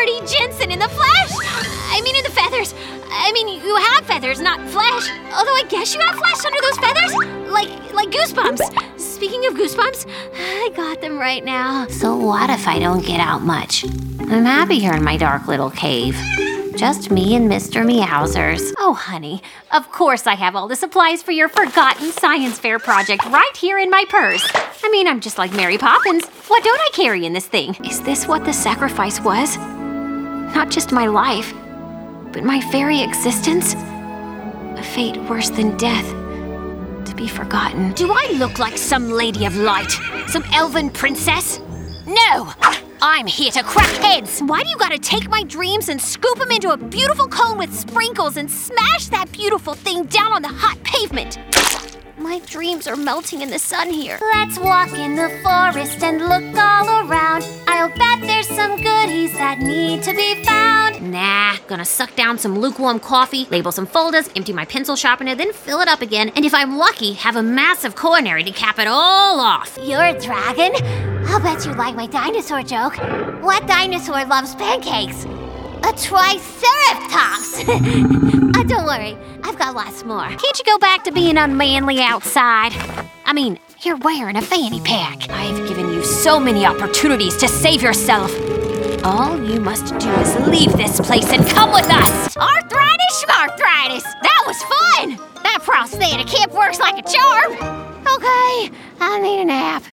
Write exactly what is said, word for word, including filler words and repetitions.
Marty Jensen in the flesh! I mean in the feathers. I mean, you have feathers, not flesh. Although I guess you have flesh under those feathers. Like, like goosebumps. Speaking of goosebumps, I got them right now. So what if I don't get out much? I'm happy here in my dark little cave. Just me and Mister Meowsers. Oh, honey, of course I have all the supplies for your forgotten science fair project right here in my purse. I mean, I'm just like Mary Poppins. What don't I carry in this thing? Is this what the sacrifice was? Not just my life, but my very existence? A fate worse than death, to be forgotten. Do I look like some lady of light? Some elven princess? No! I'm here to crack heads! Why do you gotta take my dreams and scoop them into a beautiful cone with sprinkles and smash that beautiful thing down on the hot pavement? My dreams are melting in the sun here. Let's walk in the forest and look all around. I'll bet there's some goodies that need to be found. Nah, gonna suck down some lukewarm coffee, label some folders, empty my pencil sharpener, then fill it up again, and if I'm lucky, have a massive coronary to cap it all off. You're a dragon? I'll bet you like my dinosaur joke. What dinosaur loves pancakes? A triceratops! uh, don't worry, I've got lots more. Can't you go back to being unmanly outside? I mean, you're wearing a fanny pack. I've given you so many opportunities to save yourself. All you must do is leave this place and come with us! Arthritis schmarthritis! That was fun! That prosthetic hip works like a charm! Okay, I need a nap.